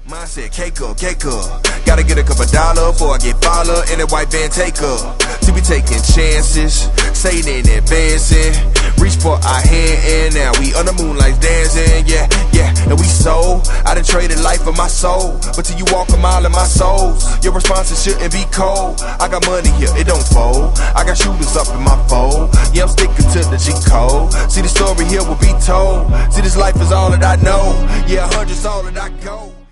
Mine said, cake up, cake up. Gotta get a couple dollars before I get followed in that white van take up. To be taking chances, Satan advancing. Reach for our hand and now we on the moonlight dancing. Yeah, yeah, and we sold. I done traded life for my soul, but till you walk a mile in my soul, your responses shouldn't be cold. I got money here, it don't fold. I got shooters up in my fold. Yeah, I'm sticking to the G code. See, the story here will be told. See, this life is all that I know. Yeah, 100's all that I go.